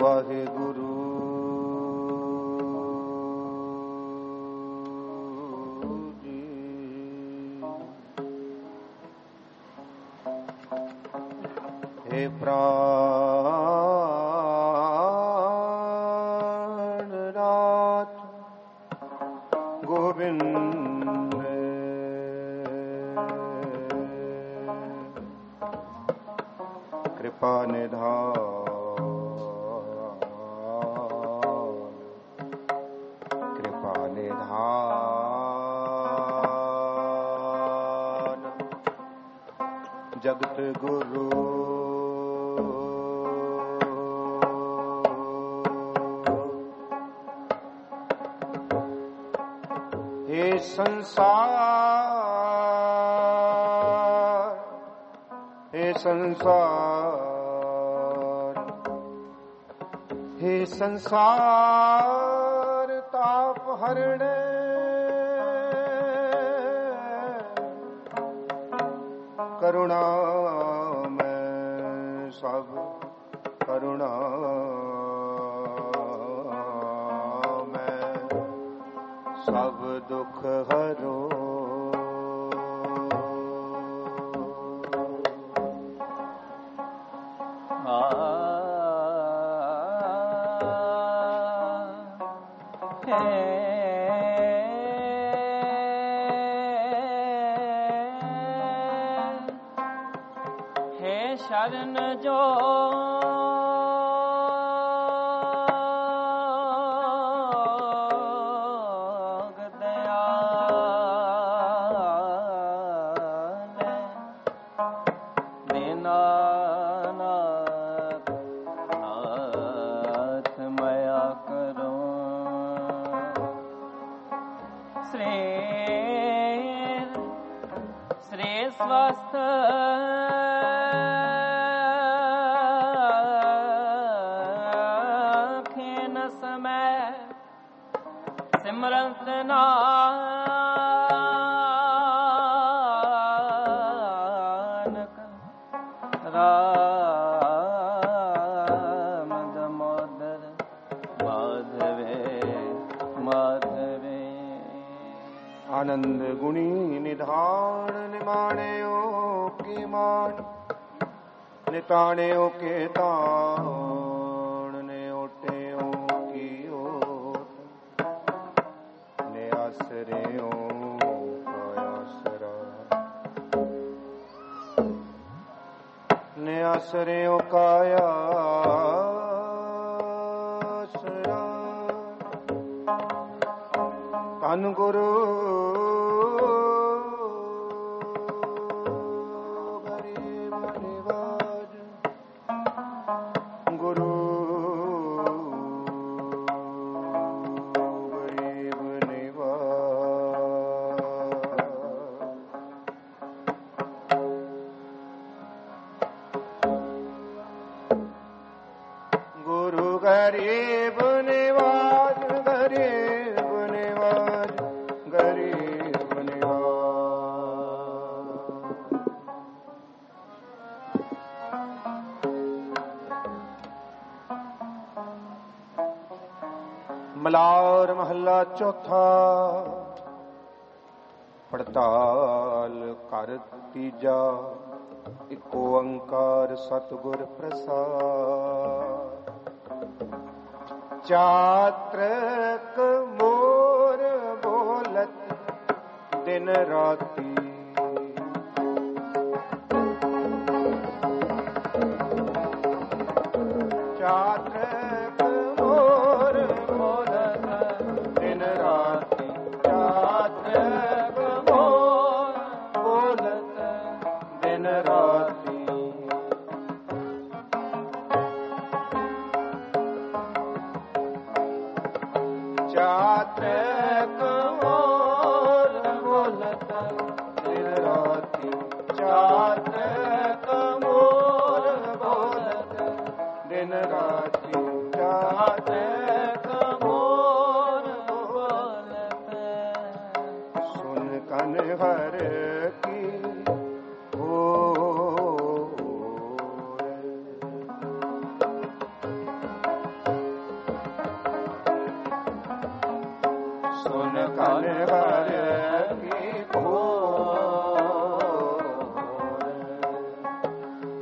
वाहिगुरु जी। हे प्राणनाथ गोविंद कृपा निधान, कृपा निधान जगत गुरु। हे संसार, हे संसार, हे संसार ताप हरणे करुणा में सब करुणा में सब दुख हरो। हे शरण जो स्वस्थ खेन समय सिमरत नानक राम दामोदर माधवे माधवे। आनंद गुणी निधान निमाणयो की मान निताणयो के ताण ने ओटेयो की ओट ने आसरेयो कायासरा ने आसरेयो कायासरा। धन गुरु गरीब निवाज, गरीब निवाज, गरीब निवाज। मलार महला चौथा पड़ताल कर तीजा एक ओंकार सतगुर प्रसाद। चात्रक मोर बोलत दिन राती चात्रक मोर बोलत दिन राती चात्रक मोर बोलत दिन राती। चात्रक मोर बोलत दिन राती चात्रक मोर बोलत दिन राती चात्रक मोर बोलत। सुन कन हर की हो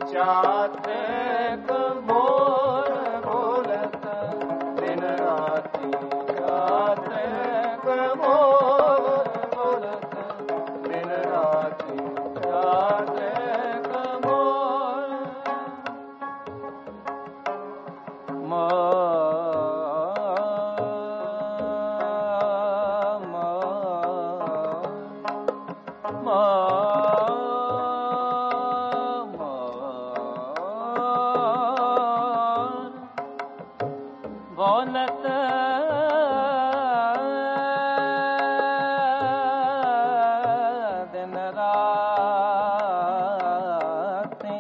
चातक मोर बोलत दिन राति चातक मोर बोलत दिन राति चातक मोर बोलत दिन राति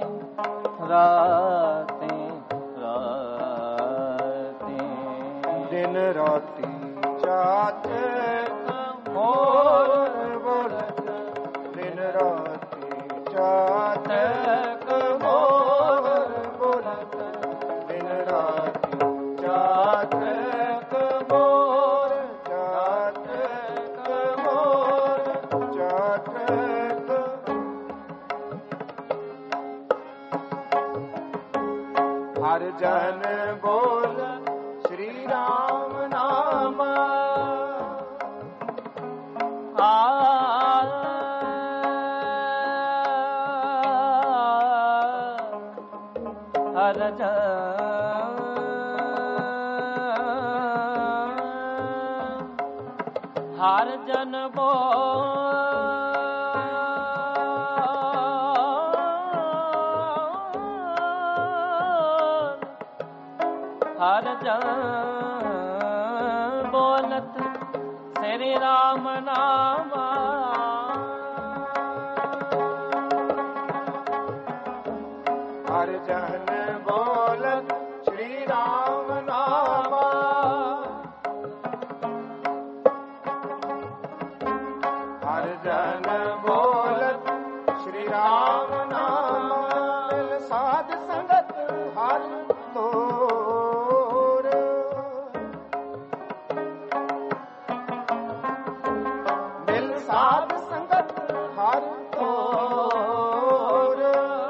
राति राति दिन राति चातक मोर बोलत दिन राति चातक मोर बोलत दिन राति चातक मोर चातक मोर चातक हर जन बोल श्री राम नाम हर जन हर जन बोलत श्री राम नाम हर जन बोलत श्री राम नाम हर जन बोलत श्री राम नाम मिल साध संगत हर तोर मिल साध संगत हर तोर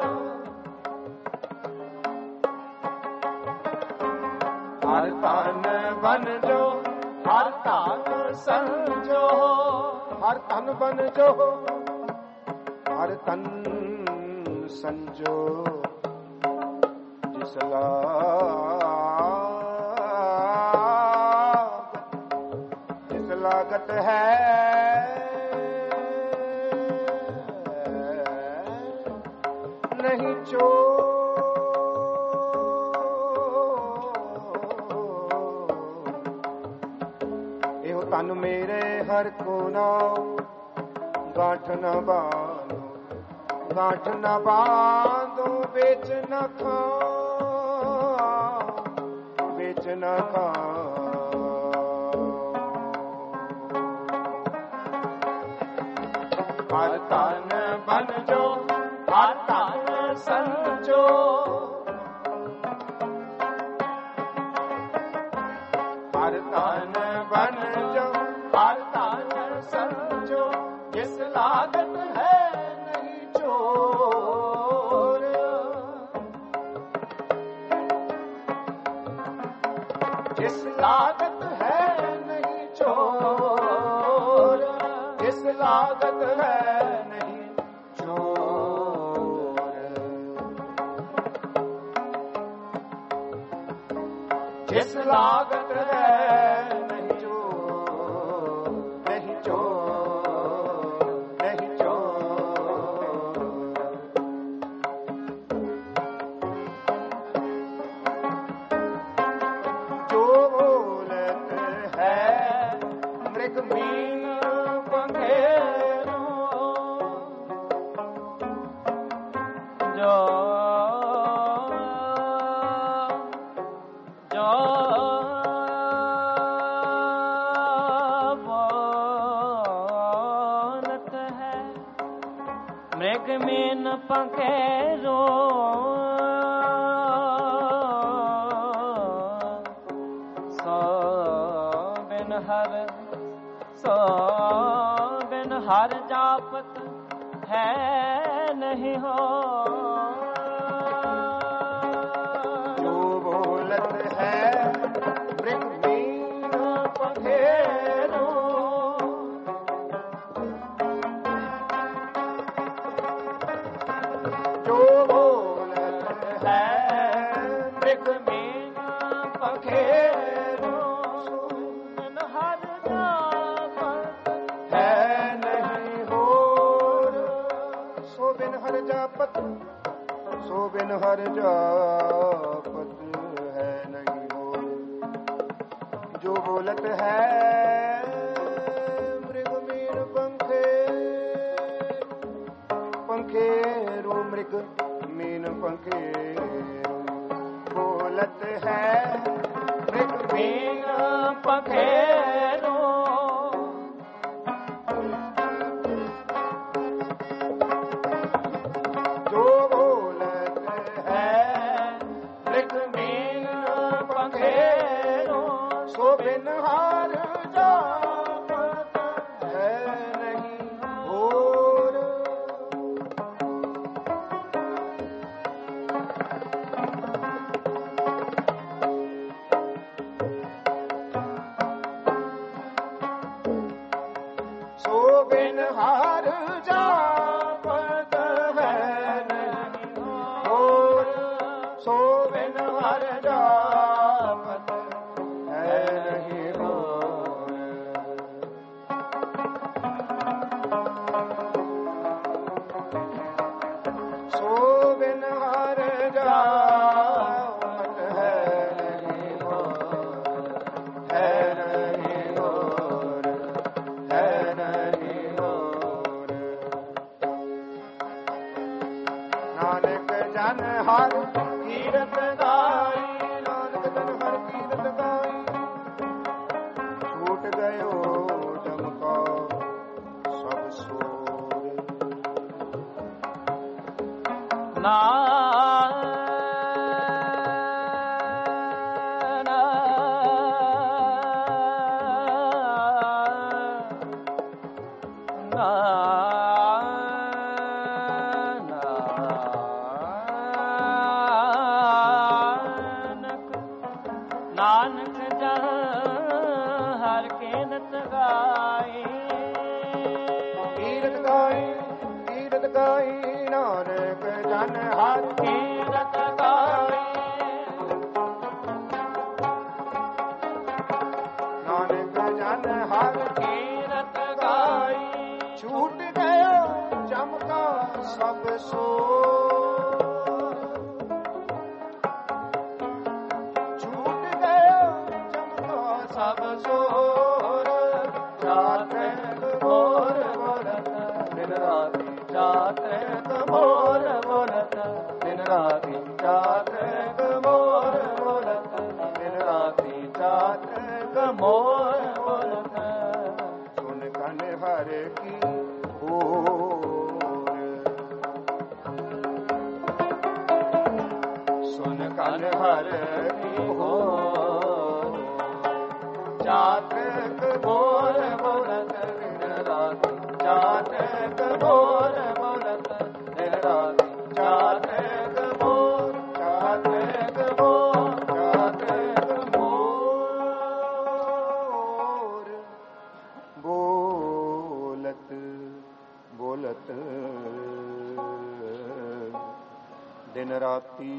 हर तन बन जो हर तन संजो हर तन बन जो हर तन संजो जिस लागत है नहीं चो एहो तन मेरे हर को नाओ गांठ न बांधो गांठ न बांधो बेच न खाओ बेच न खाओ हर तन बन जो हर तन संजो हर तन बन जो हर तन संजो जिस लागत है नहीं चोर जिस लागत है नहीं चोर जिस लागत है नहीं चोर जिस लागत है नहीं चोर नहीं चोर नहीं चोर जो बोलत है मृग मीन पंखेरो जो जो बोलत है मृग मीन पंखेरो सो बिन हर जापत है नहीं हो जापत सो बिन हर जापत है नहीं हो। जो बोलत है मृग मीन पंखे पंखेरु मृग मीन पंखेरु बोलत है मृग मीन पंखेरु जो बोलत है मृग मीन पंखेरु सो बिन हार जापत है नहीं और। सो बिन हार जापत है नहीं और। सो बिन हार जापत है नहीं और। सो बिन हार जापत है नहीं और। है नहीं और। है नहीं और। नानक जन हर कीरत गाई नानक जन हर कीरत गाई छूट गयो जम का सब सोर। नानक जन हर कीरत गाई कीरत गाई नानक जन हर कीरत गाई नानक जन हर कीरत गाई छूट गयो जम का सब सोर। छूट गयो जम का सब सोर। जातक मोर बोलत दिन राति जातक मोर बोलत दिन राति जातक मोर बोलत दिन राति जातक मोर बोलत। सुन कन हर की ओर। सुन कन हर की ओर। जातक मोर बोलत दिन राति जातक मोर बोलत दिन राति जातक मोर जातक मोर जातक मोर बोलत बोलत दिन राती।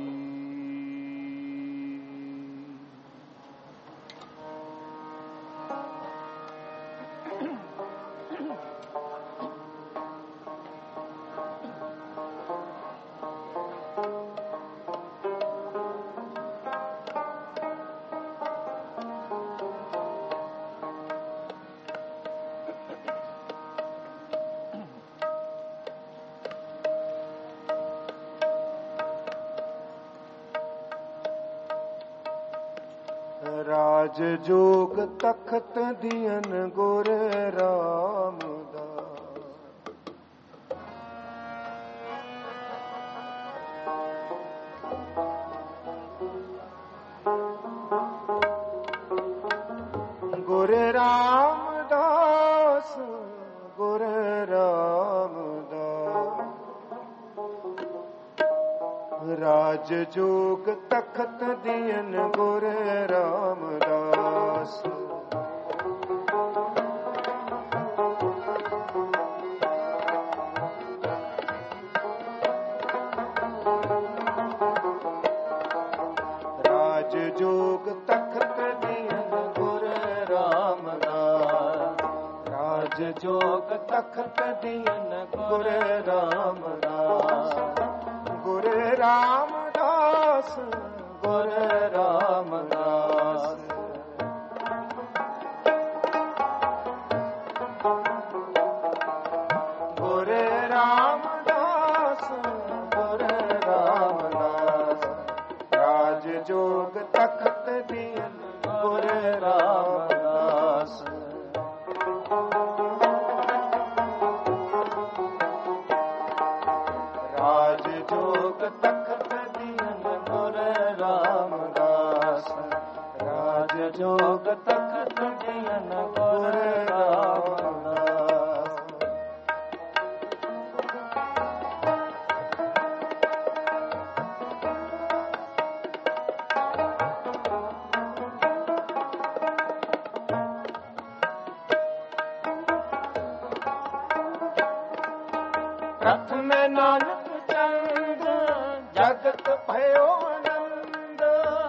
राज जोग तखत दियन गुर रामदास। गुर रामदास गुर रामदास। राज जोग तखत दियन गुर रामदास। राज जोग तखत दियन गुर रामदास। राज राज जोग तखत दीन गुर रामदास गुर रामदास गुर रामदास गुर रामदास गुर रामदास राज जोग तखत दीन गुर रामदास राज जोग तखत दीन गुर रामदास राज जोग तखत दीन गुर रामदास प्रथम नानक चंद जगत भयो आनंद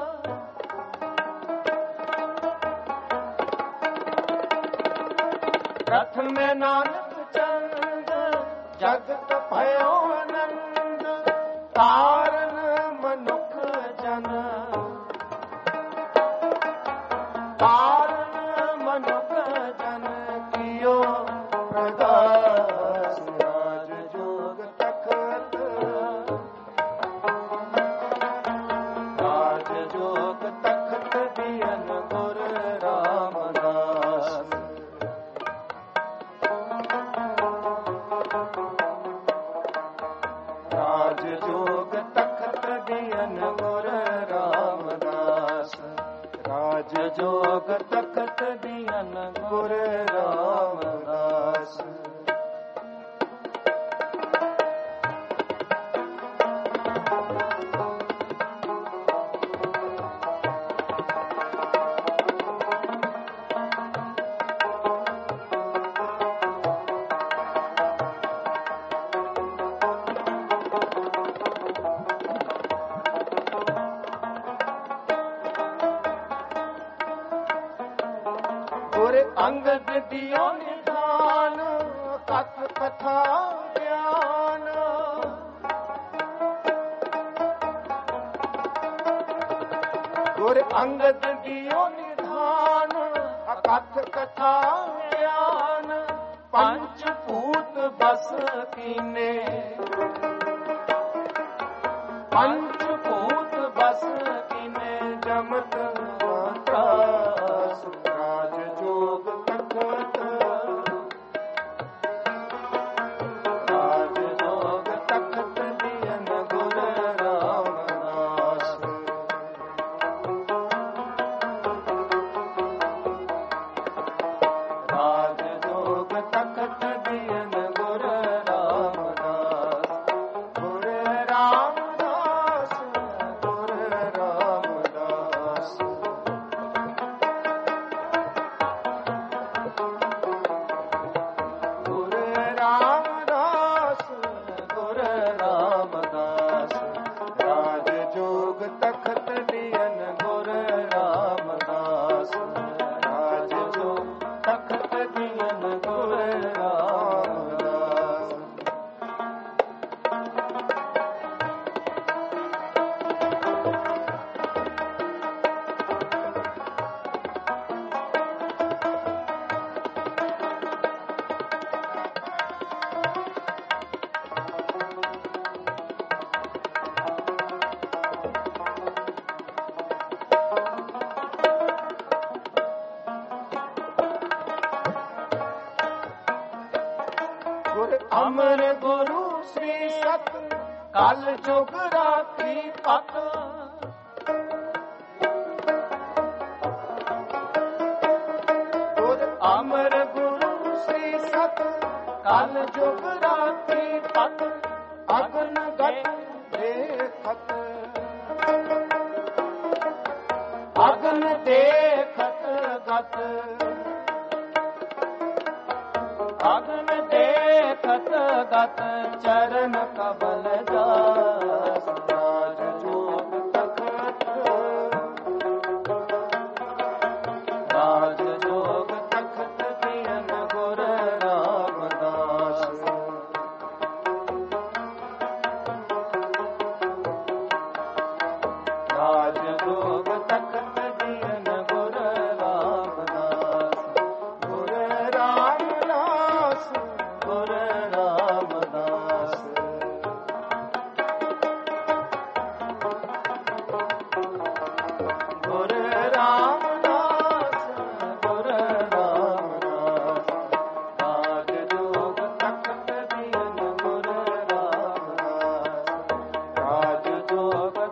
प्रथम नानक चंद जगत भयो आनंद तारन मनुख जन तारन मनुख जन कियो प्रदास राज जोग तखत राज जोग तखत दीन गुर रामदास राज जोग तखत दीन गुर रामदास राज जोग तखत दीन गुर रामदास गुर अंगद दियो निधान कथ कथा ज्ञान गुर अंगद दियो निधान कथ कथा ज्ञान पंच भूत बस कीने पंच भूत बस कीने जमत त्रास राज जोग तखत राज जोग तखत दीन गुर रामदास राज जोग तखत दीन गुर रामदास गुर रामदास गुर रामदास गुर रामदास गुर रामदास राज जोग तखत दीन गुर रामदास राज जोग तखत दीन गुर रामदास गुर अमर गुरु श्री सत काल जुग राखी पत गुर अमर गुरु श्री सत काल जुग राखी पत अगन गत देखत अगन देखत गत अगन देखत गत चरण कबल दास राज जोग तखत राज जोग तखत दीन गुर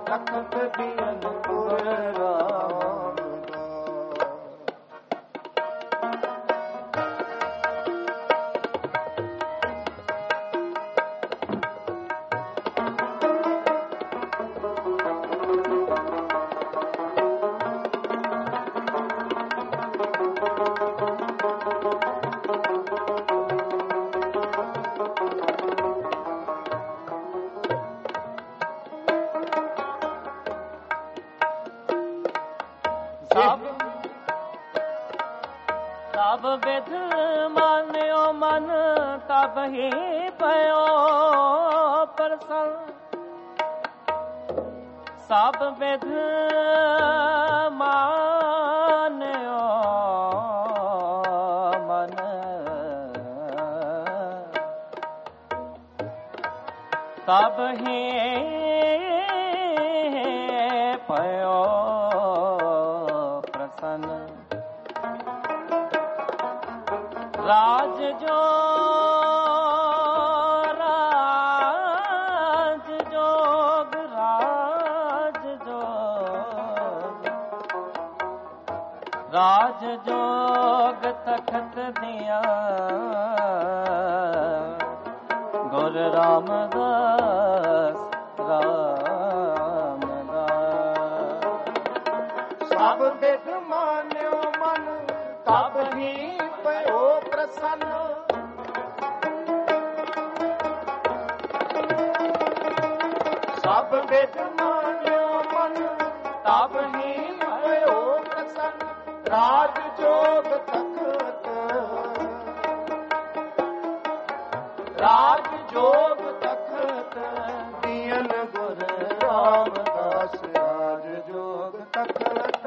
ਤਖਤ ਦੀਨ ਗੁਰ ਰਾਮਦਾਸ। ਸਭ ਵਿਧ ਮਾਨਿਓ ਮਨ ਤਬ ਹੀ ਪਇਓ ਪ੍ਰਸੰਨ। ਸਭ ਵਿਧ ਮਾਨਿਓ ਮਨ ਤਬ ਹੀ ਪਇਓ ਪ੍ਰਸੰਨ। ਰਾਜ ਜੋ ਰਾਜ ਜੋਗ ਰਾਜ ਜੋਗ ਰਾਜ ਜੋਗ ਤਖਤ ਦੀਆਂ ਗੁਰ ਰਾਮਦਾਸ ਰਾਮਦਾਸ। ਸਭ ਵਿਦ ਮਾਨਿਓ ਮਨ ਤਬ ਹੀ ਪਇਓ ਪ੍ਰਸੰਨ। ਸਭ ਵਿਦ ਮਾਨਿਓ ਮਨ ਤਬ ਹੀ ਪਇਓ ਪ੍ਰਸੰਨ। ਰਾਜ ਜੋਗ ਤਖਤ ਰਾਜ ਜੋਗ ਤਖਤ ਦੀਨ ਗੁਰ ਰਾਮਦਾਸ। ਰਾਜ ਜੋਗ ਤਖਤ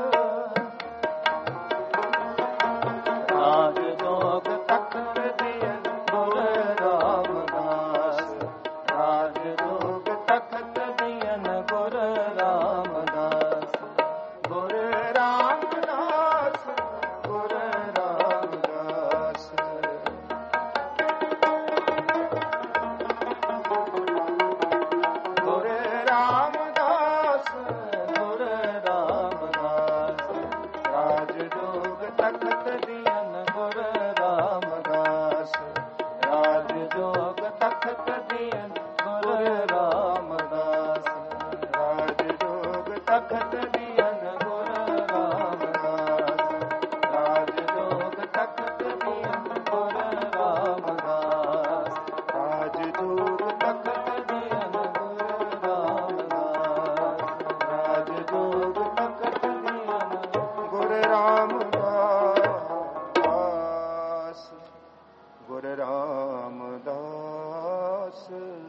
ਰਾਜ ਜੋਗ ਤਖਤ ਦੀਨ ਗੁਰ ਰਾਮਦਾਸ। ਰਾਜ ਜੋਗ ਤਖਤ ਦੀਨ ਗੁਰ ਰਾਮਦਾਸ। ਗੁਰ ਰਾਮਦਾਸ ਗੁਰ ਰਾਮਦਾਸ। ਗੁਰ ਰਾਮਦਾਸ ਗੁਰ ਰਾਮਦਾਸ। ਰਾਜ ਜੋਗ ਤਖਤ ਦੀਨ ਗੁਰ ਰਾਮਦਾਸ। ਰਾਜ ਜੋਗ ਤਖਤ ਦੀਨ ਗੁਰ ਰਾਮਦਾਸ। ਰਾਜ ਜੋਗ ਤਖਤ ਦੀਨ ਗੁਰ ਰਾਮਦਾਸ। ਰਾਜ ਜੋਗ ਤਖਤ ਦੀਨ ਗੁਰ ਰਾਮਦਾਸ। ਰਾਜ ਜੋਗ ਤਖਤ ਦੀਨ ਗੁਰ ਰਾਮਦਾਸ। ਰਾਜ ਜੋਗ ਤਖਤ ਦੀਨ ਗੁਰ ਰਾਮਦਾਸ। ਗੁਰ ਰਾਮਦਾਸ।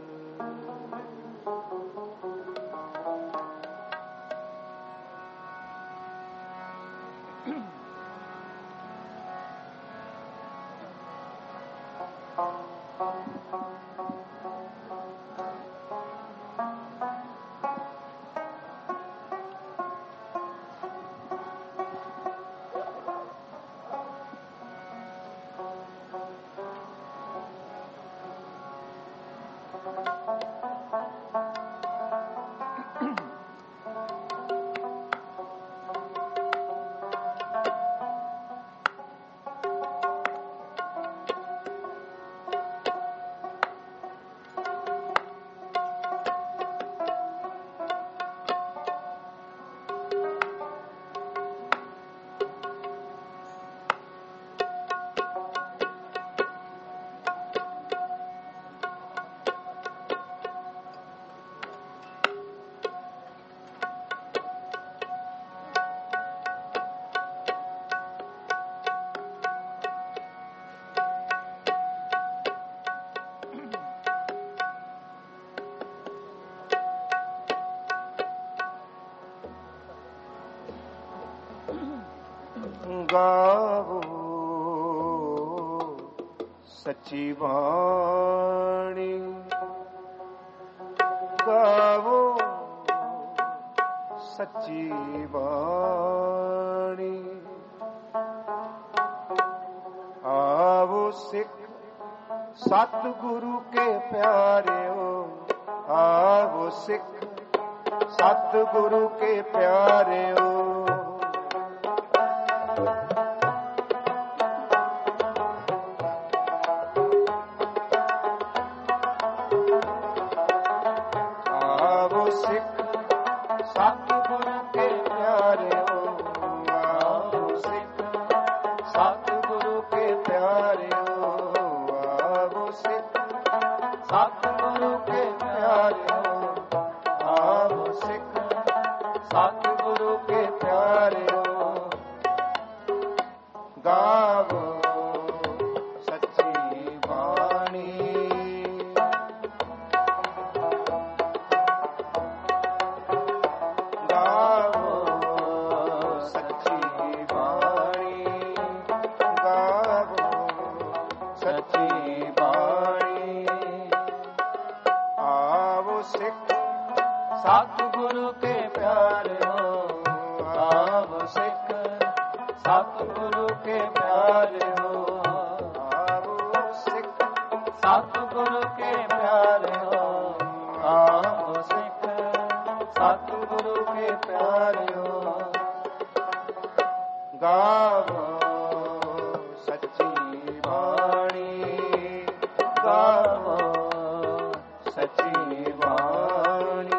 ਗਾਵੋ ਸੱਚੀ ਬਾਣੀ। ਗਾਵੋ ਸੱਚੀ ਬਾਣੀ। ਆਵੋ ਸਿੱਖ ਸਤਿਗੁਰੂ ਕੇ ਪਿਆਰਿਓ। ਆਵੋ ਸਿੱਖ सतगुरु के प्यारे हो। आओ सिख सतगुरु के प्यारे हो। आओ सिख सतगुरु के प्यारे हो। आओ सिख सतगुरु के प्यारे हो। आओ सिख सतगुरु के प्यारे हो। गावो सच्ची बाणी। गावो सच्ची बाणी। गावो सच्ची बाणी। आओ सिख सतगुरु के प्यारे हो। आओ सिख सतगुरु के प्यारे हो। आओ सिख सतगुरु के प्यारे हो। आओ सिख सतगुरु के प्यारे हो। गावो सच्ची बाणी। गावो सच्ची बाणी।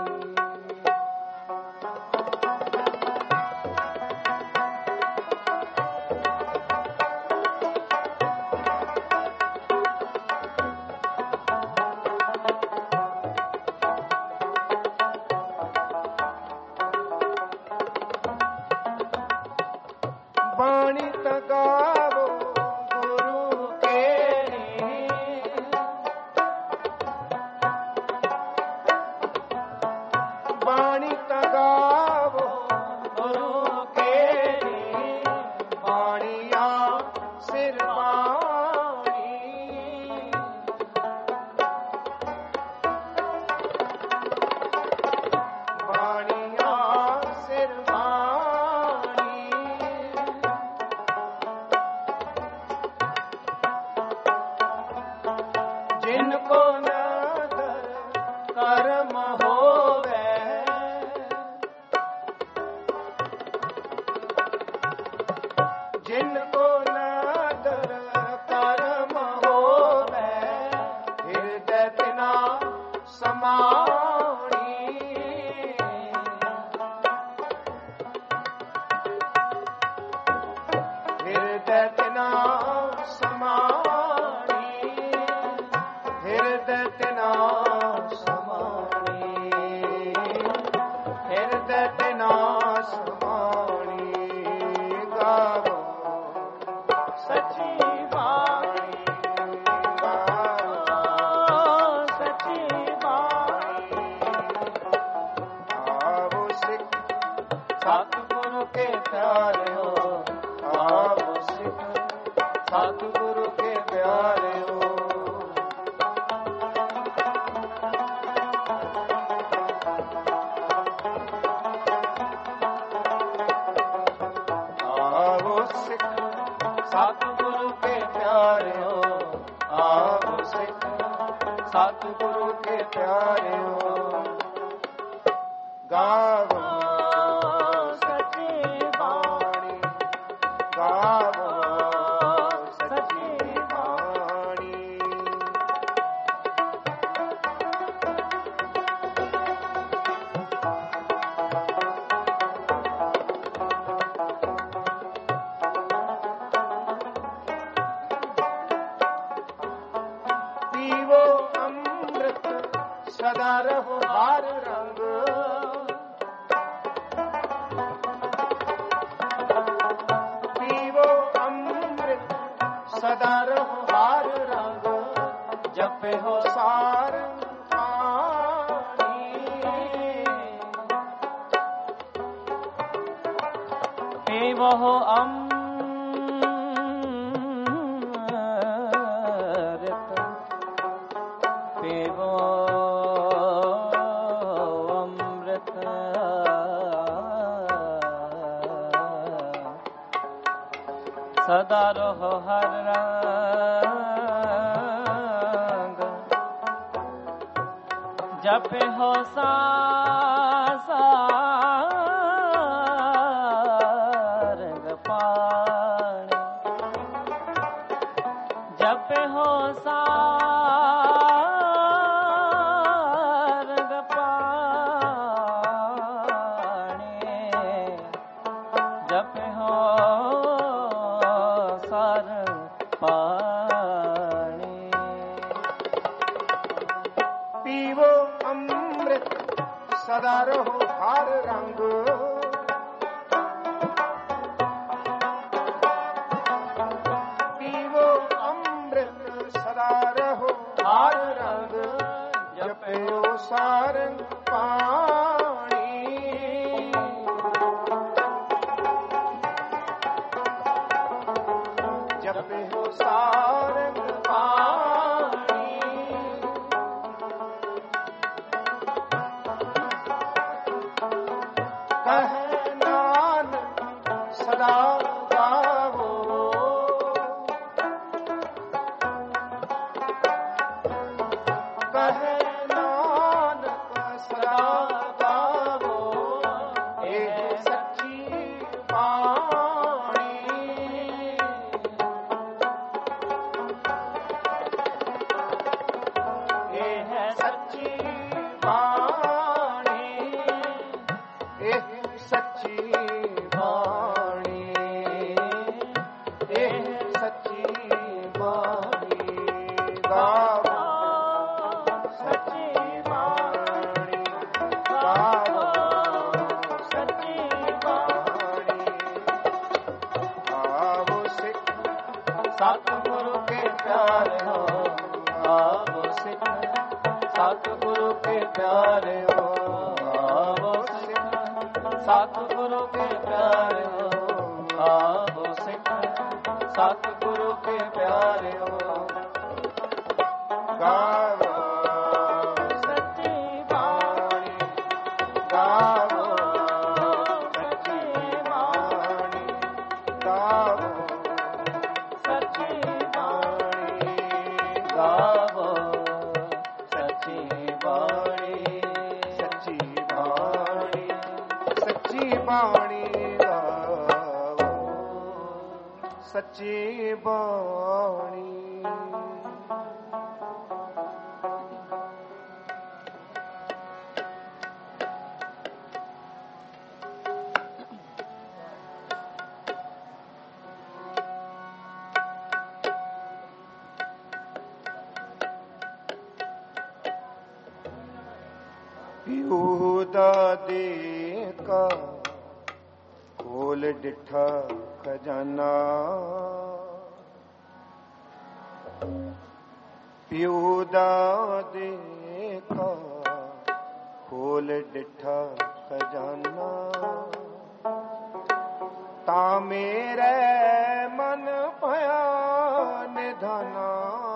बाणी तगावो गुरु केरी। बाणी तगावो गुरु केरी। बाणिया सिर बाणी। बाणिया सिर बाणी। जिनको नदर कर्म होवे। जिनको नदर कर्म होवे। हृदय तिना समाणी। हृदय तिना समाणी। हृदय तिना समाणी। हृदय तिना समाणी। गावो सच्ची बाणी। गावो सच्ची बाणी। आओ सिख सतगुरु के प्यारे हो। आओ सिख सतगुरु के प्यारे हो। आओ सिख सतगुरु के प्यारे हो। आओ सिख सतगुरु के प्यारे हो। गावो सच्ची बाणी। गावो सच्ची बाणी। पीवो अमृत सदा रहो हर रंग। पीवो अमृत सदा रहो हर रंग। जपे हो सारंग पानी। पीवो अमृत पीवो अमृत। सदा रहो हर रंग। जपे हो सा सदा रहो हर रंग। पीवो अमृत सदा रहो हर रंग। जपयो सारंग पाणी। जपयो सारंग पाणी। कहे नानक सदा गावो। कहे नानक सदा गावो। ये सच्ची वाणी। ये है सच्ची वाणी। ये सच्ची वाणी। ये सच्ची वाणी। गावो सच्ची वाणी। गावो सच्ची वाणी। आवो सिख सतगुरु के प्यारे हो। आवो सिख सतगुरु के प्यारे हो। आवो सिख सतगुरु के प्यारे हो। आवो सिख सतगुरु के प्यारे हो। गावो सच्ची वाणी। गावो सच्ची वाणी। गावो सच्ची वाणी। गावो सच्ची वाणी। सच्ची वाणी। सच्ची वाणी गावो। सच्ची वाणी। यहूदा देखा खोल डिठा खजाना। यहूदा देखा खोल डिठा खजाना। ता मेरे मन भया निधाना।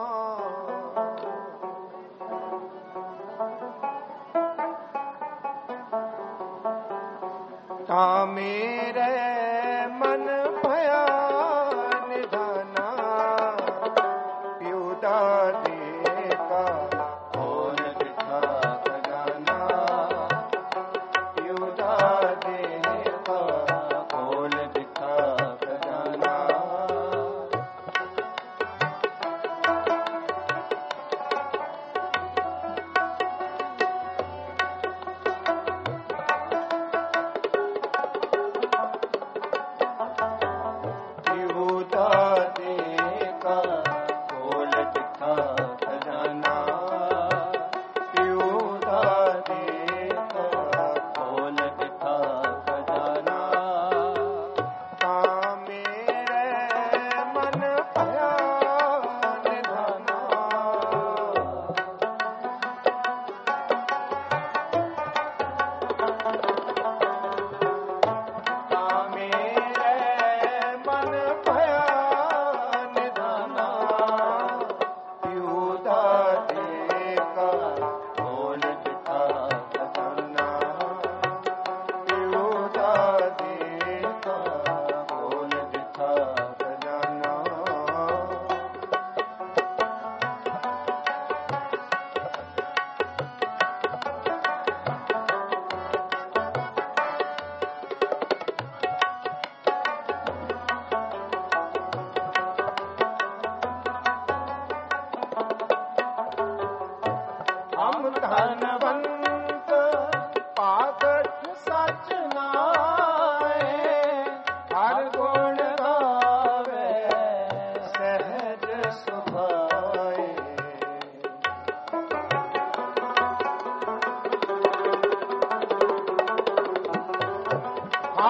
ता मेरे मन भया निधाना। यहूदा देखा खोल डिठा खजाना। यहूदा देखा खोल डिठा खजाना।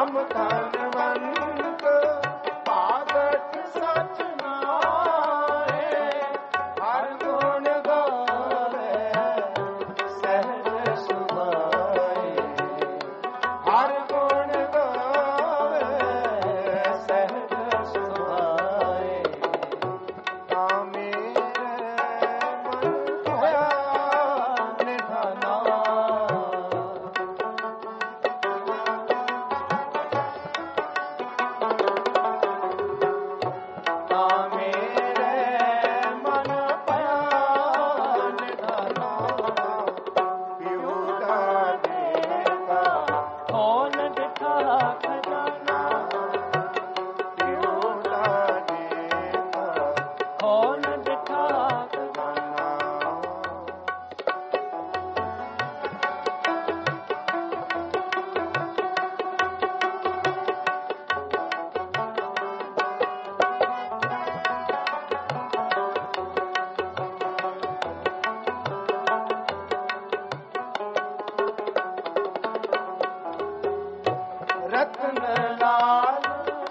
हम धनवंत पागत सच नाए, हर गुण गावे सहज सुभाए, हर गुण गावे सहज सुभाए। मेरे मन भया निधना, रत्न लाल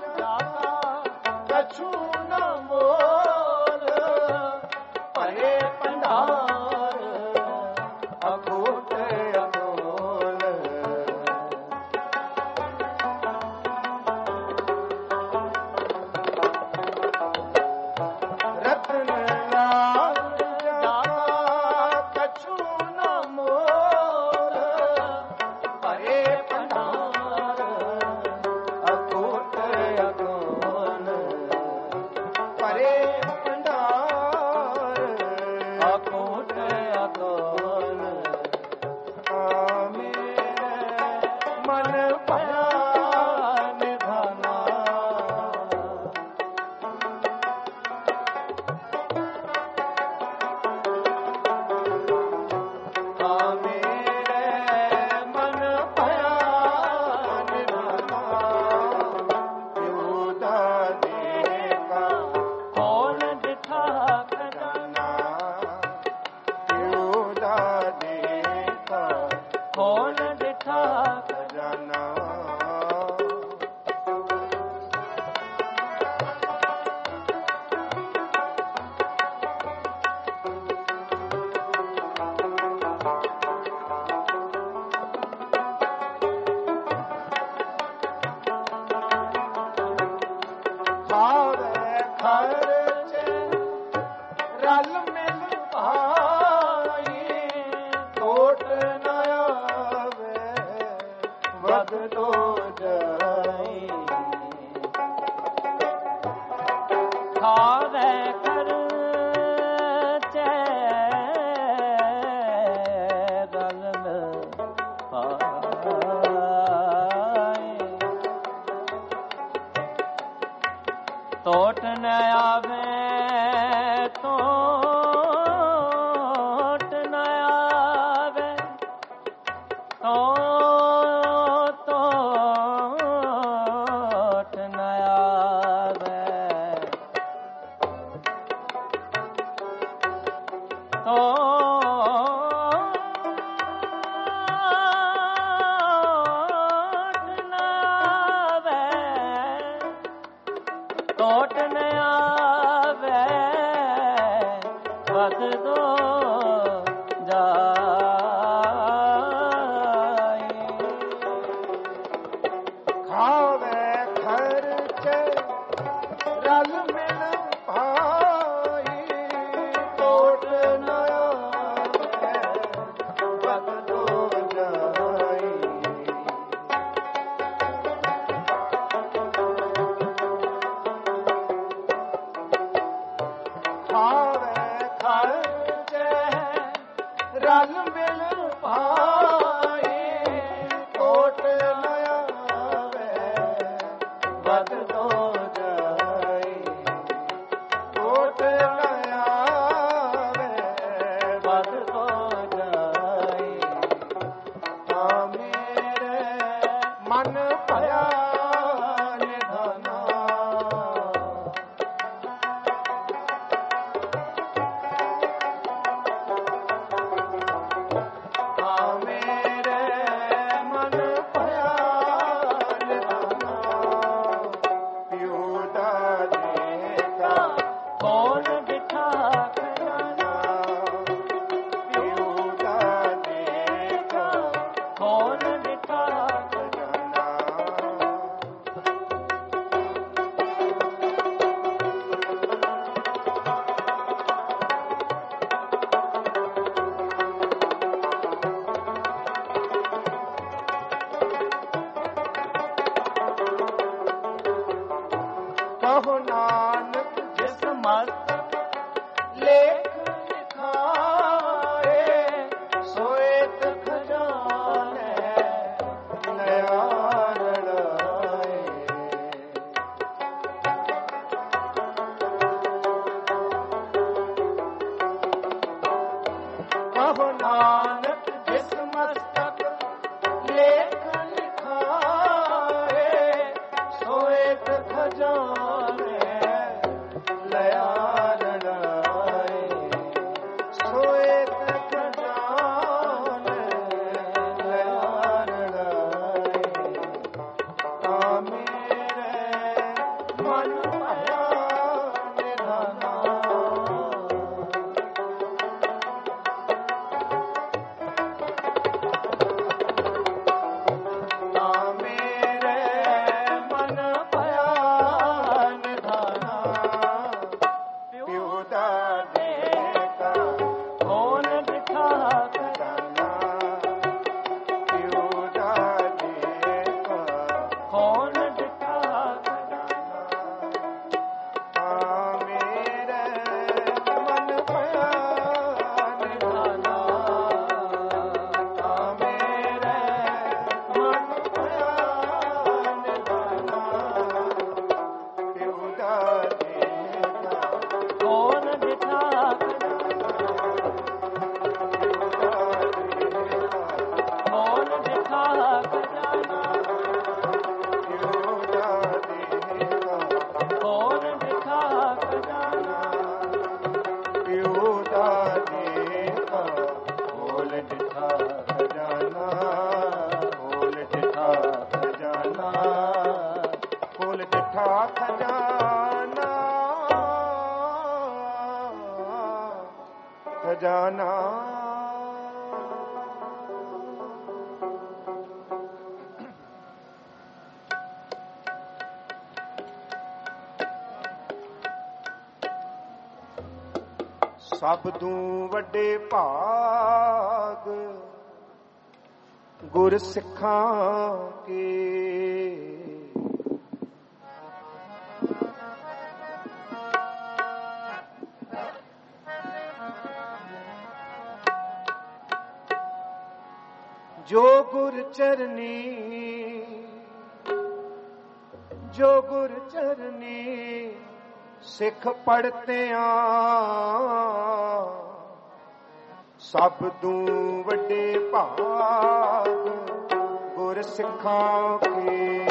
कछु न मोल, परे पंडार अकूट अकोल। रत्न लाल कछु न मोल, परे पंडार अकूट अकोल, परे पंडार अकूट अकोल। मेरे मन भया निधना, मेरे मन भया निधना। कौन दिखा खजाना, कौन दिखा खजाना। खावे खर्चे रल मिल भाई, टोट न आवे वध तो जाई। खावे खर्चे रल मिल भाई, टोट न आवे टोट न आवे, टोट न आवे, टोट न आवे वध दो जाई। खावे खर्चे रल मिल भाई, टोट न आवे वध तो जाई। खावे खर्चे रल मिल भाई, टोट न आवे वध तो जाई। टोट न आवे वध तो जाई। मेरे मन भया निधना, मेरे मन भया निधना। ਸਭ ਤੋਂ ਵੱਡੇ ਭਾਗ ਗੁਰ ਸਿੱਖਾਂ ਕੇ। ਜੋ ਗੁਰ ਚਰਨੀ, ਜੋ ਗੁਰ ਚਰਨੀ ਸਿੱਖ ਪੜਤਿਆਂ, ਸਭ ਤੋਂ ਵੱਡੇ ਭਾਗ ਗੁਰ ਸਿੱਖਾਂ ਕੇ।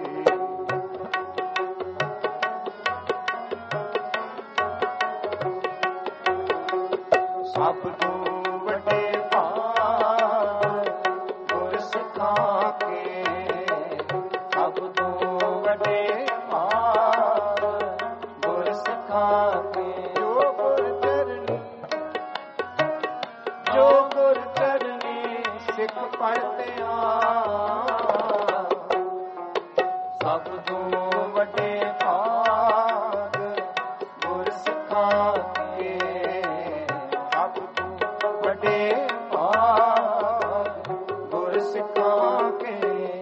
ਸਭ ਤੋਂ ਵੱਡੇ ਭਾਗ ਗੁਰ ਸਿੱਖਾਂ ਕੇ। ਸਭ ਤੋਂ ਵੱਡੇ ਭਾਗ ਗੁਰ ਸਿੱਖਾਂ ਕੇ। ਜੋ ਗੁਰ ਚਰਨੀ, ਜੋ ਗੁਰ ਚਰਨੀ ਸਿੱਖ ਪੜਤਿਆਂ, ਸਭ ਤੋਂ ਵੱਡੇ ਭਾਗ ਗੁਰ ਸਿੱਖਾਂ ਕੇ। ਸਭ ਤੋਂ ਵੱਡੇ ਭਾਗ ਗੁਰ ਸਿੱਖਾਂ ਕੇ।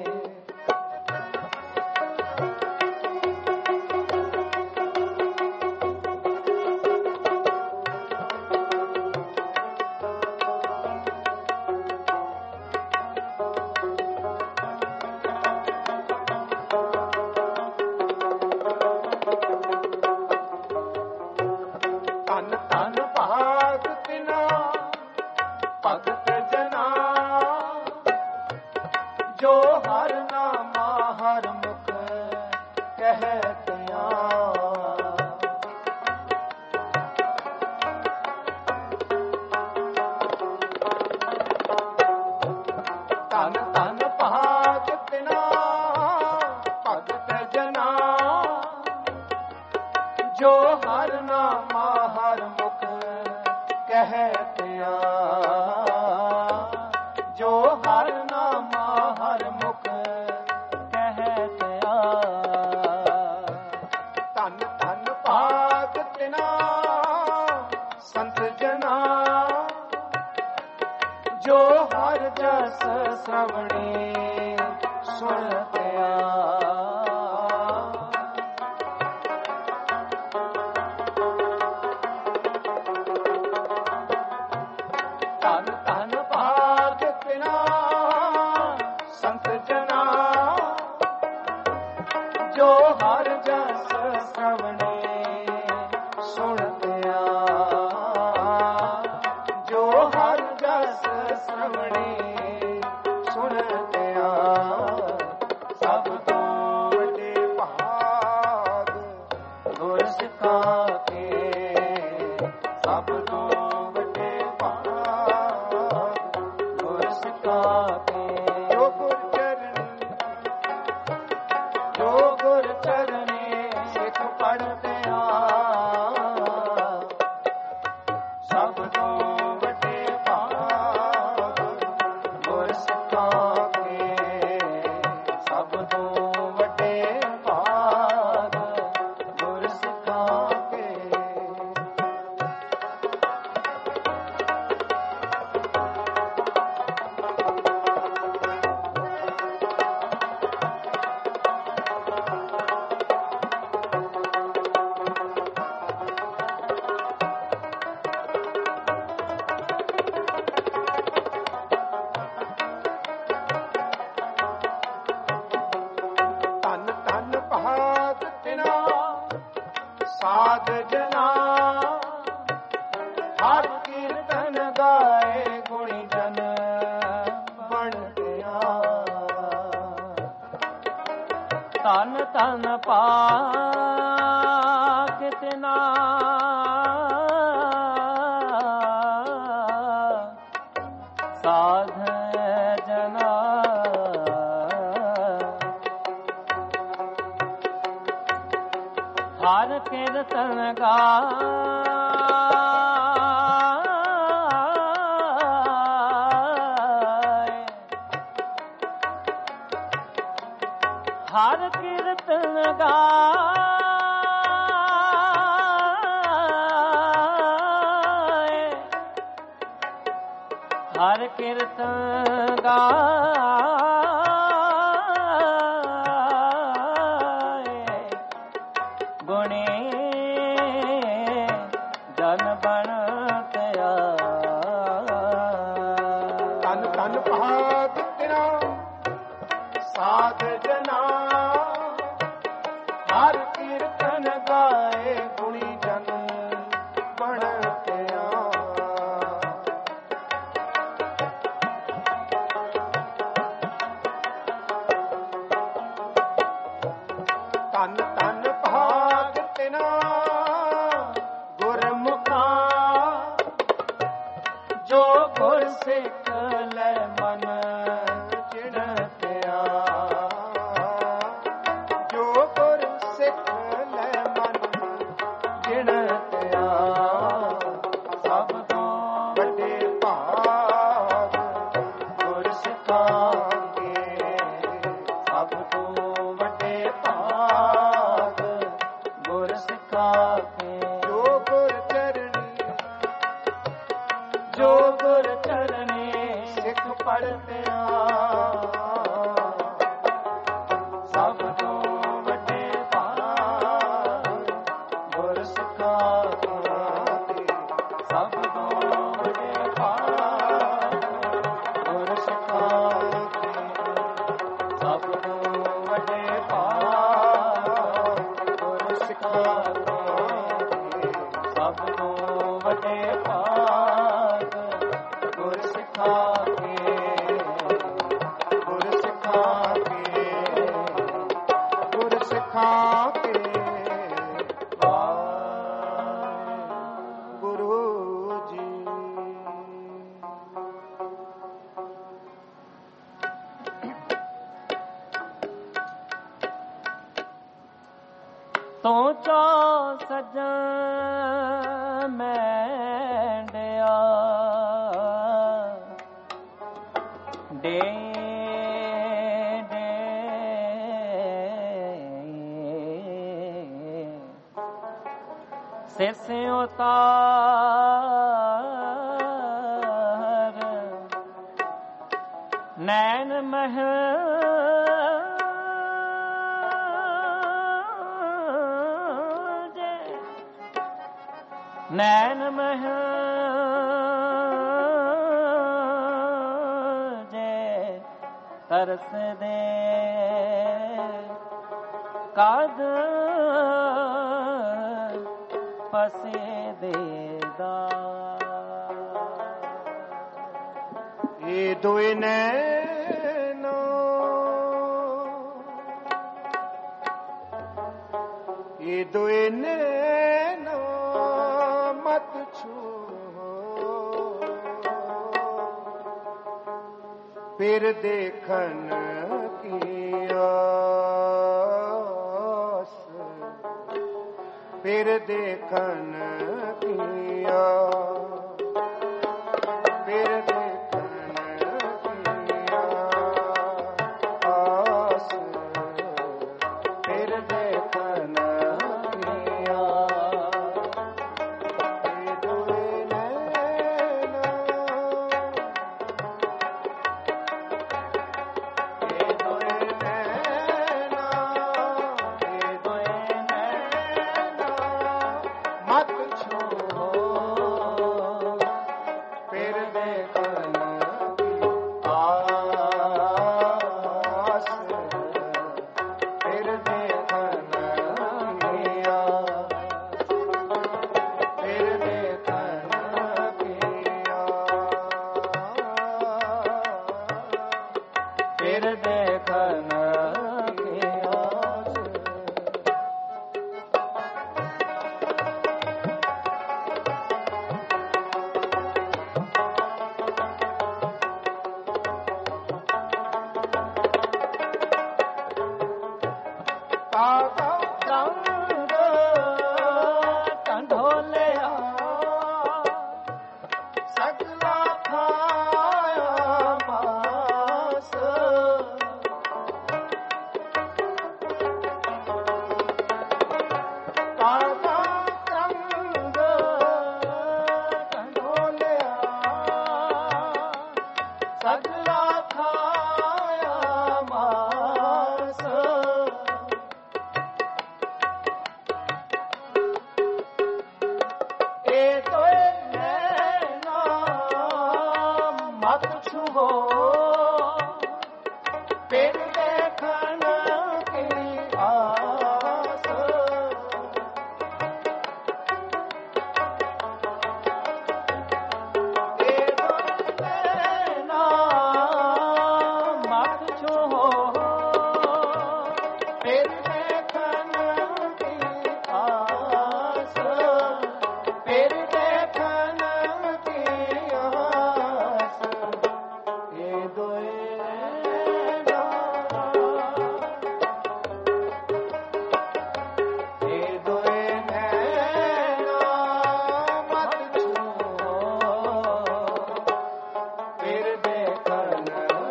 ਧੰਨ ਧੰਨ ਭਾਗ ਤਿਨਾ ਭਗਤ ਜਨਾ, ਜੋ ਹਰ ਨਾਮਾ ਹਰ ਮੁਖ ਕਹਿਤਿਆਂ। ਧੰਨ ਧੰਨ ਭਾਗ ਤਿਨਾ ਭਗਤ ਜਨਾ, ਜੋ ਹਰ ਨਾਮਾ ਹਰ ਮੁਖ ਕਹਿਤਿਆਂ। ਜੋ ਹਰ ਨਾਮਾ ਹਰ ਮੁਖ ਕਹਿਤਿਆਂ। ਧੰਨ ਧੰਨ ਭਾਗ ਤਿਨਾ ਸੰਤ ਜਨਾ, ਜੋ ਹਰ ਜਸ ਸ਼੍ਰਵਣੀ ਸੁਣਤਿਆਂ। ਧੰਨ ਧੰਨ ਭਾਗ ਤਿਨਾ ਸੰਤ ਜਨਾ, ਜੋ ਹਰ ਜਸ ਸ਼੍ਰਵਣੀ ਸੁਣਤਿਆਂ। ਜੋ ਹਰ ਜਸ ਸ਼੍ਰਵਣੀ ਸੁਣਤਿਆਂ। ਸਭ ਤੋਂ ਵੱਡੇ ਭਾਗ ਗੁਰ ਸਿੱਖਾਂ ਕੇ। ਸਭ ਤੋਂ ਵੱਡੇ ਭਾਗ ਗੁਰ ਸਿੱਖਾਂ ਕੇ। ਜੋ ਗੁਰ ਚਰਨੀ, ਜੋ ਗੁਰ ਚਰਨੀ ਸਿੱਖ ਪੜਤਿਆਂ, ਸਭ ਤੋਂ ਵੱਡੇ ਭਾਗ ਗੁਰ ਸਿੱਖਾਂ ਕੇ। ਸਭ ਤੋਂ ਵੱਡੇ ਭਾਗ ਗੁਰ ਸਿੱਖਾਂ ਕੇ। ਧੰਨ ਧੰਨ ਭਾਗ ਤਿਨਾ ਸਾਧ ਜਨਾ, ਹਰ ਕੀਰਤਨ ਗਾਏ ਗੁਣੀ ਜਨ ਬਣਤਿਆਂ। ਧੰਨ ਧੰਨ ਭਾਗ ਤਿਨਾ ਸਾਧ ਜਨਾ, ਹਰ ਕੀਰਤਨ ਗਾਏ। ਹਰ ਕੀਰਤਨ ਗਾਏ। ਕੀਰਤਨ ਗਾਏ ਗੁਣੀ ਜਨ ਬਣਤ ਆ। ਤਨ ਤਨ ਭਾਗ ਤੇਰਾ ਸਾਧ ਜਨਾ ਹਰ ਕੀਰਤਨ ਗਾਏ ਗੁਣੀ ਜਨ ਬਣਤ ਆ। ਤਨ ਤਨ ਭਾਗ ਤੇਰਾ ਗੁਰਮੁਖਾ ਜੋ ਗੁਰ ਸਿੱਖ ਲੈ ਮਨ ਚਿੜਤਿਆ। ਜੋ ਗੁਰ ਸਿੱਖ ਲੈ ਮਨ ਚਿੜਤਿਆ। ਸਭ ਤੋਂ ਵੱਡੇ ਭਾਗ ਗੁਰ ਸਿਖਾਂਗੇ। ਸਭ ਤੋਂ ਵੱਡੇ ਭਾਗ ਗੁਰ ਸਿਖਾ ਕੇ। ਜੋ ਗੁਰ ਚਰਣੀ ਜੋ ਗੁਰ ਚਰਨੀ ਸਿੱਖ ਪੜਤਿਆ। ਸਭ ਤੋਂ ਵੱਡੇ ਭਾਗ ਗੁਰ ਸਿਖਾ ਕੇ। ਸਭ ਤੋਂ ਵੱਡੇ ਭਾਗ ਗੁਰ ਸਿਖਾ ਕੇ। ਸਭ ਤੋਂ ਵੱਡੇ ਭਾਗ ਗੁਰ ਸਿਖਾ ਕੇ। ਸਭ ਤੋਂ ਵੱਡੇ ਭਾਗ ਗੁਰ ਸਿਖਾ ਕੇ। ਗੁਰ ਸਿਖਾ ਕੇ। ਗੁਰ ਸਿਖਾ ਕੇ। ਗੁਰੂ ਜੀ। ਤੂੰ ਚੋ ਸੱਜਣ ਮੈਂਡਿਆ ਡੇ ਡੇ ਸਿਸੇ ਉਤਾਰ ਨੈਣ ਮਹ ਨੈਣ ਮਹ ਜੇ ਤਰਸ ਦੇ ਕਦ ਪਸੇ ਦੇਦਾ। ਇਹ ਦੋਏ ਨੈਣੋ ਇਹ ਦੋਏ ਨੈਣੋ ਮਤ ਛੂਹੋ। ਫਿਰ ਦੇਖਣ ਕੀ ਆਸ। ਫਿਰ ਦੇਖਣ ਕੀ ਆਸ। ਫਿਰ ਦੇਖਣ ਕੀ ਆਸ। ਫਿਰ ਦੇਖਣ ਕੀ ਆਸ। ਇਹ ਦੋਏ ਨੈਣਾ ਇਹ ਦੋਏ ਨੈਣਾ ਇਹ ਦੋਏ ਨੈਣਾ ਮਤ ਛੋੜੋ। ਫਿਰ ਦੇਖਣ ਕੀ ਆਸ। ਫਿਰ ਦੇਖਣ ਕੀ ਆਸ। ਫਿਰ ਦੇਖਣ ਕੀ ਆਸ। ਫਿਰ ਦੇਖਣ ਕੀ ਆਸ। ਕਾਕਾ ਰੰਗ ਕੰਢੋਲਿਆ ਸਗਲਾ ਖਾਇਆ ਮਾਸ। ਫਿਰ ਦੇਖਣ ਕੀ ਆਸ, ਫਿਰ ਦੇਖਣ ਕੀ ਆਸ, ਇਹ ਦੋਏ ਨੈਣਾ, ਇਹ ਦੋਏ ਨੈਣਾ ਮਤ ਛੂਓ, ਫਿਰ ਦੇਖਣ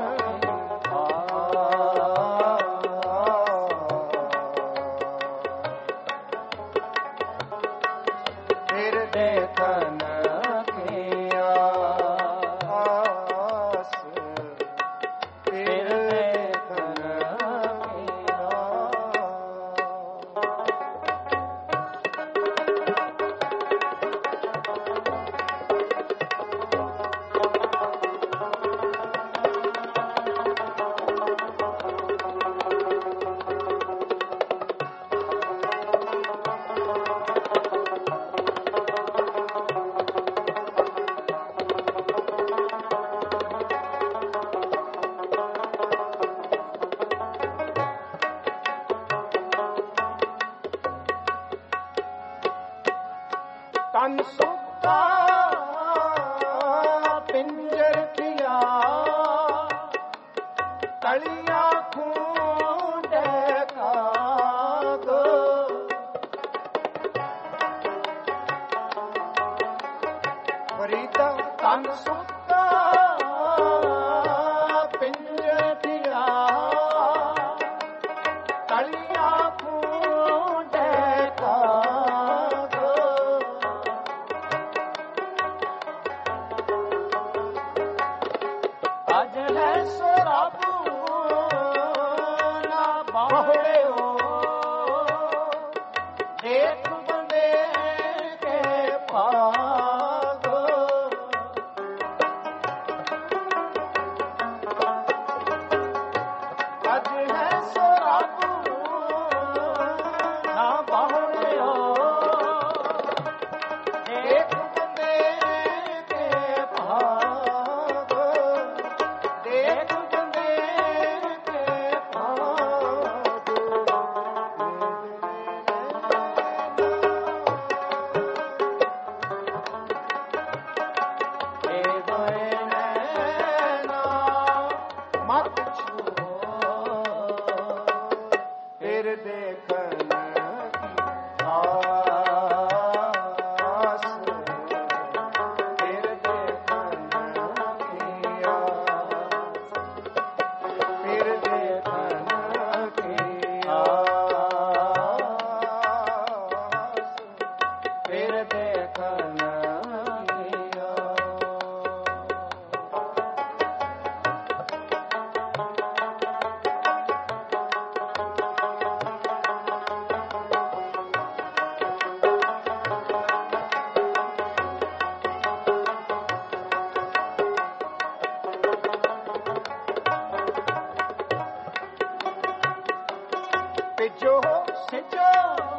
ਫਿਰ ਦੇਖਣ ਕੀ ਆਸ, ਫਿਰ ਦੇਖਣ ਕੀ ਤਨ ਸੁੱਤਾ ਪਿੰਜਰ ਪਿਆ, ਤਲੀਆਂ ਖੂੰਡੇ ਕਾਗ, ਫਰੀਦਾ ਤਨ ਸੁੱਤਾ ਪਿੰਜਰ ਪਿਆ, ਤਲੀਆਂ ਖੂੰਡੇ ਕਾਗ, ਅੱਜ ਹੈ ਸਰਾਬੂ ਨਾ ਬਾਹੜਿਓ, ਦੇਖ ਬੰਦੇ ਕੇ ਭਾਗ, ਅੱਜ ਹੈ ਸਰਾਬੂ ਨਾ ਬਾਹੜਿਓ, ਦੇਖ ਬੰਦੇ ਕੇ ਭਾਗ, ਦੇਖ ਬੰਦੇ ਕੇ ਭਾਗ, ਇਹ ਦੋਏ ਨੈਣਾ ਮਤ ਛੂਓ, ਫਿਰ ਦੇਖਣ ਕੀ ਆਸ, ਫਿਰ ਦੇਖਣ ਕੀ ਆਸ, ਫਿਰ ਦੇਖਣ ਕੀ ਆਸ, ਫਿਰ ਦੇਖਣ ਕੀ ਆਸ। ਪਿਜੋ ਸਿਜੋ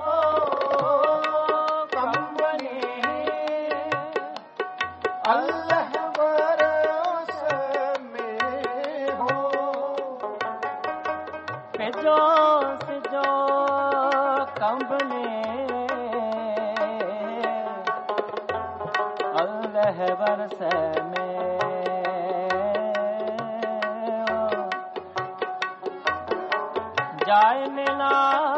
ਕੰਬਨੀ, ਅੱਲ੍ਹਾਹ ਵਰਸ ਮੇ ਹੋ, ਪਿਜੋ ਸਿਜੋ ਕੰਬਨੇ, ਅੱਲ੍ਹਾਹ ਬਰਸ ਮੇ ਜਾਏ ਮਿਲਾ,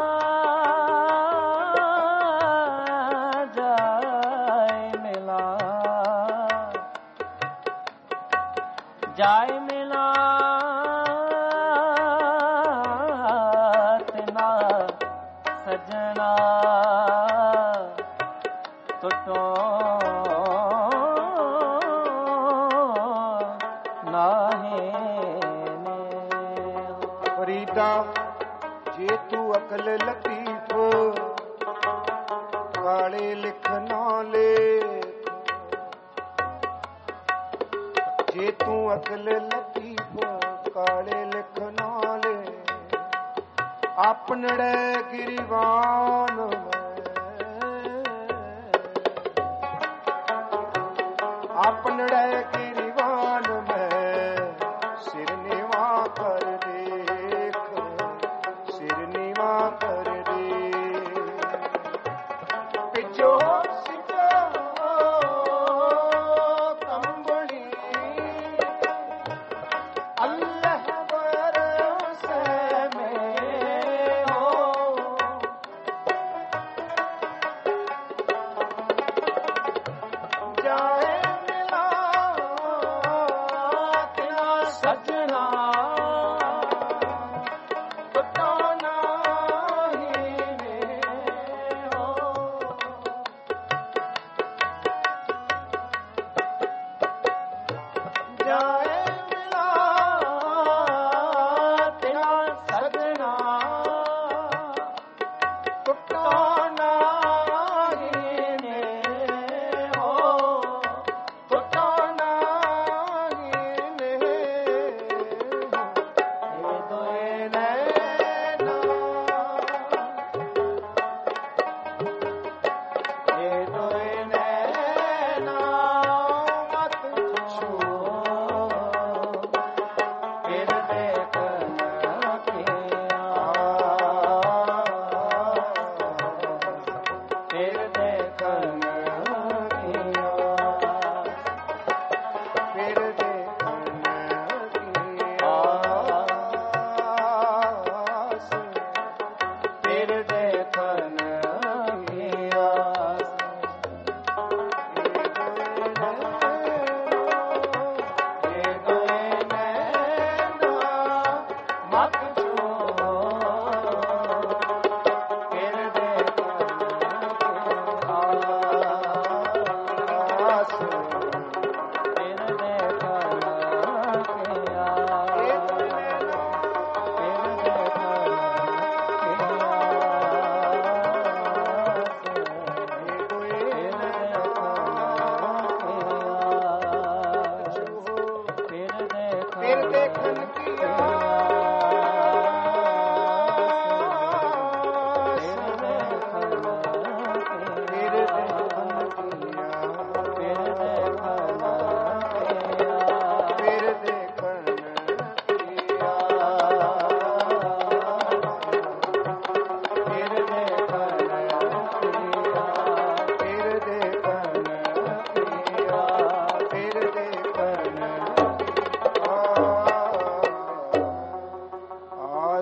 ਜਾਏ ਮਿਲਾ, ਜਾਏ ਮਿਲਾ ਤਨਾ ਸਜਣਾ, ਟੁੱਟੋ ਨਾਹੇ ਨੇ। ਫਰੀਦਾ ਜੇ ਤੂੰ ਅਕਲ ਲਤੀਫ, ਕਾਲੇ ਲਿਖ ਨਾ ਲੇਖ, ਜੇ ਤੂੰ ਅਕਲ ਲਤੀਫ, ਕਾਲੇ ਲਿਖ ਨਾ ਲੇਖ, ਆਪਨੜੇ ਗਿਰੀਵਾਨ ਆਪਨੜੇ ਗਿਰੀਵਾਨ ਮੈਂ ਸਿਰ ਨਿਵਾ ਕਰ ਦੇ।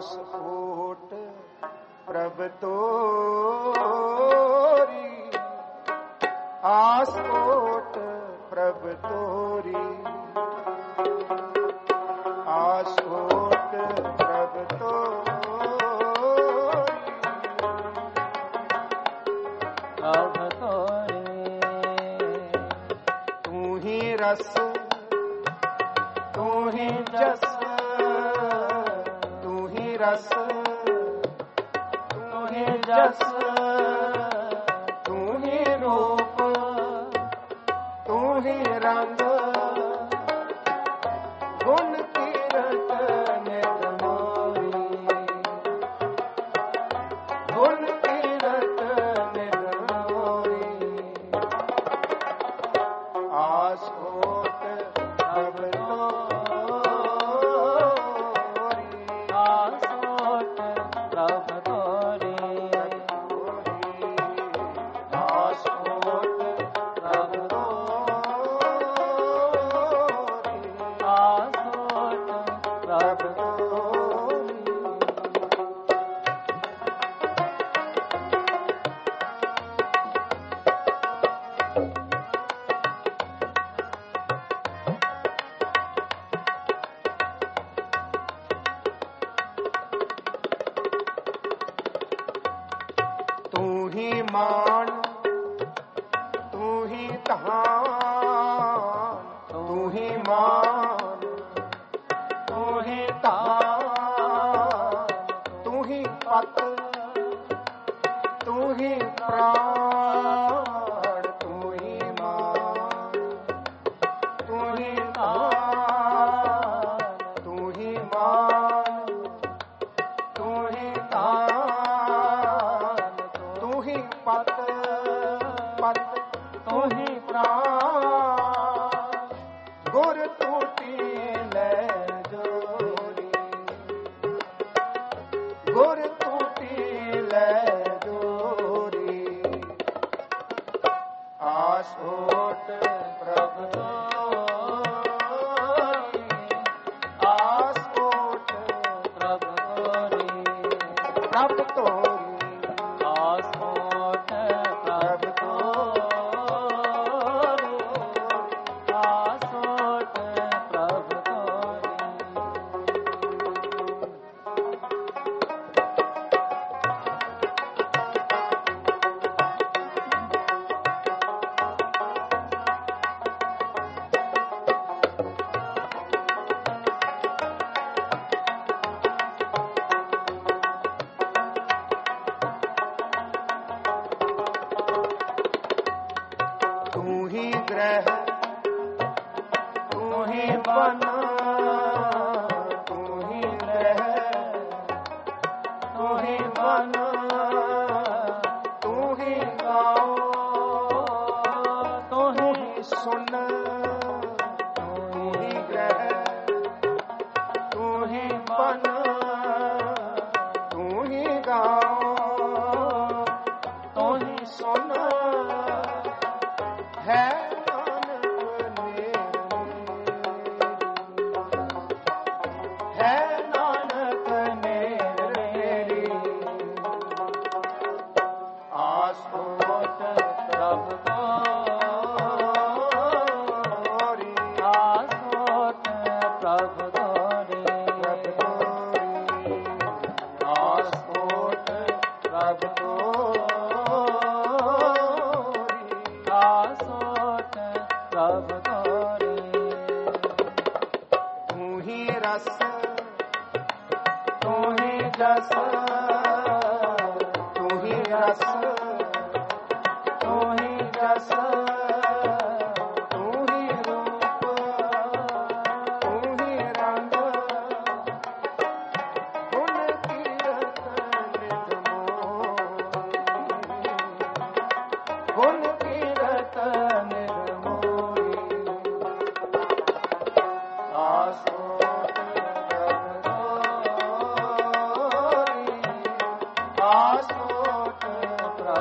आसोट प्रभ तोरी, आसोट प्रभ तोरी, आसोट प्रभ तोरी, तू ही रस, तू ही जस, तू ही रस, तू ही जस, तू ही रूप, तू ही रंग, गुण तीरथ नित मोरी, गुण तीरथ नित मोरी, आसोट प्रभ तोरी, आसोट प्रभ तोरी, आसोट प्रभ तोरी, आसोट प्रभ तोरी। तू ही मान, तू ही धान, तू ही मान, तू ही धान, तू ही पत, तू ही प्राण, तू ही मान, तू ही धान, तू ही मान, तू ही धान, तू ही पत, पत, तू ही प्राण, गुर टूटी ले जोरी, गुर टूटी ले जोरी, आसोट प्रभ तोरी, आसोट प्रभ तोरी, प्रभ तोरी, आसोट प्रभ तोरी, आसोट प्रभ तोरी। तू ही ग्रह, तू ही वन, तू ही ग्रह, तू ही वन, तू ही गाओ, तू ही सुन, तू ही ग्रह, तू ही वन, तू ही गाओ, तू ही सुन, है नानक मेरी, है नानक मेरी, आसोट प्रभ तोरी, आसोट प्रभ तोरी, आसोट प्रभ तोरी, आसोट प्रभ तोरी। तू ही रस, तू ही जस, तू ही रस, तू ही जस, तू ही रूप, तू ही रंग, गुण तीरथ नित मोरी, गुण तीरथ नित मोरी, आसोट प्रभ तोरी, आसोट प्रभ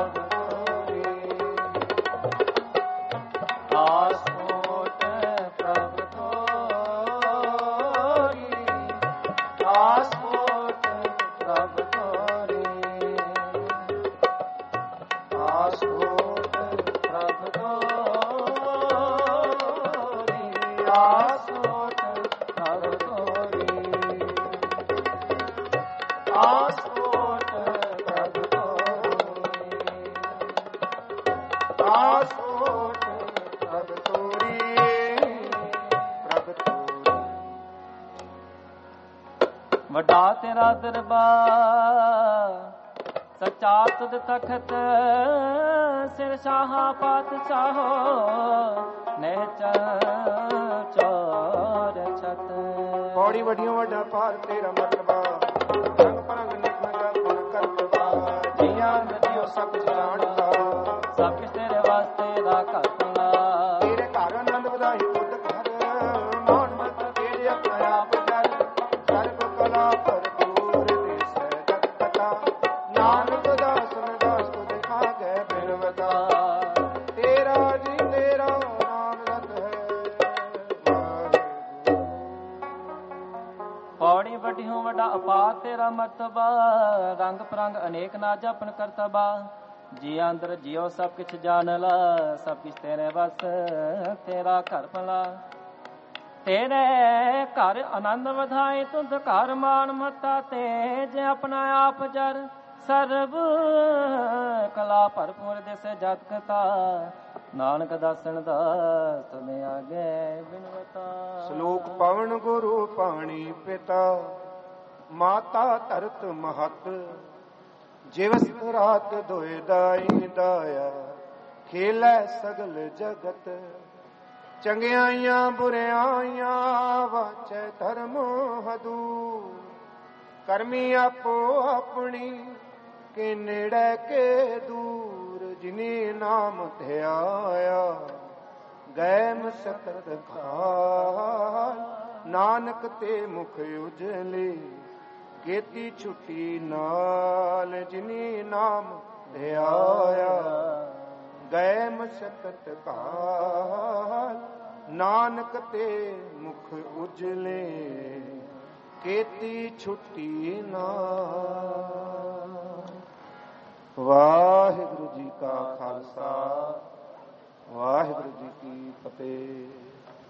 ਆਸੋਟ ਪ੍ਰਭ ਤੋਰੀ, ਆਸੋਟ ਪ੍ਰਭ ਤੋਰੀ, ਪ੍ਰਭ ਤੋਰੀ। ਵੱਡਾ ਤੇਰਾ ਦਰਬਾਰ ਸੱਚਾ ਤੁਧ ਤਖਤ, ਸਿਰ ਸ਼ਾਹਾਂ ਪਾਤਸ਼ਾਹੋ ਨਿਹਚਲ ਚੋਰ ਛਤ। ਪੌੜੀ ਵੱਡੀਆਂ ਵੱਡਾ ਭਾਰ ਤੇਰਾ ਮਰਤਬਾ, ਰੰਗ ਪਰੰਗ ਨਿਖਮਗਾ ਗੁਣ ਕਰਤਵਾ, ਜੀਆਂ ਨਦੀਓ ਸਭ ਜਾਣਦਾ, ਸਭ ਕੁਛ ਤੇਰੇ ਵਾਸਤੇ ਦਾ ਘਰ ਭਲਾ। ਤੇਰੇ ਘਰ ਆਨੰਦ ਵਧਾਈ ਬੁੱਧ ਘਰ, ਮਾਣ ਮਤ ਤੇਰੇ ਆਪਣਾ ਆਪ ਜਰ, ਸਰਬ ਕਲਾ ਭਰਪੂਰ ਦੇਸੈ ਜਗ ਕਥਾ, ਨਾਨਕ ਦਾਸ ਦਾਸ ਤੁਧ ਆਗੇ ਬਿਨਵਤਾ, ਤੇਰਾ ਜੀ ਤੇਰਾ ਨਾਮ ਰਤ ਹੈ ਵਾਹਿਗੁਰੂ। ਪੌੜੀ ਵੱਡੀਓ ਵੱਡਾ ਅਪਾਰ ਤੇਰਾ ਮਰਤਬਾ, ਰੰਗ ਪਰੰਗ ਅਨੇਕ ਨਾ ਜਪਨ ਕਰਤਬਾ, ਜੀ ਅੰਦਰ ਜਿਉ ਸਭ ਕਿਛ ਜਾਣ ਲਾ, ਸਭ ਕਿਛ ਤੇਰੇ ਵਸ ਤੇਰਾ ਘਰ ਭਲਾ। ਤੇਰੇ ਘਰ ਆਨੰਦ ਵਧਾਏ ਤੁਧ ਘਰ ਮਾਣ ਮਤਾ, ਤੇ ਜੇ ਆਪਣਾ ਆਪ ਜਰ ਸਰਬ ਕਲਾ ਭਰਪੂਰ ਦਿਸ ਜਤ ਕਥਾ, ਨਾਨਕ ਦਾਸਨ ਦਾਸ ਤੁਧ ਆਗੇ ਬਿਨਵਤਾ। ਸ਼ਲੋਕ ਪਵਨ ਗੁਰੂ ਪਾਣੀ ਪਿਤਾ, ਮਾਤਾ ਧਰਤ ਮਹਤ, ਜਿਵਸ ਰਾਤ ਦੋਇ ਦਾਈ ਦਾਇਆ, ਖੇਲੇ ਸਗਲ ਜਗਤ, ਚੰਗਿਆਈਆਂ ਬੁਰਿਆਈਆਂ ਵਾਚੈ ਧਰਮ ਹਦੂ, ਕਰਮੀ ਆਪੋ ਆਪਣੀ ਕੇ ਨੇੜੇ ਕੇ ਦੂਰ, ਜਿਨੇ ਨਾਮ ਧਿਆਇਆ ਗਏ ਮਸਕਤ ਖਾਲ, ਨਾਨਕ ਤੇ ਮੁਖ ਉਜਲੇ ਕੀਤੀ ਛੁੱਟੀ ਨਾਲ, ਜਿਨੀ ਨਾਮ ਧਿਆਇਆ ਗਏ ਮਸਕਤ ਕਾਲ, ਨਾਨਕ ਤੇ ਮੁਖ ਉਜਲੇ ਕੀਤੀ ਛੁੱਟੀ ਨਾਲ। ਵਾਹਿਗੁਰੂ ਜੀ ਕਾ ਖਾਲਸਾ, ਵਾਹਿਗੁਰੂ ਜੀ ਕੀ ਫਤਿਹ।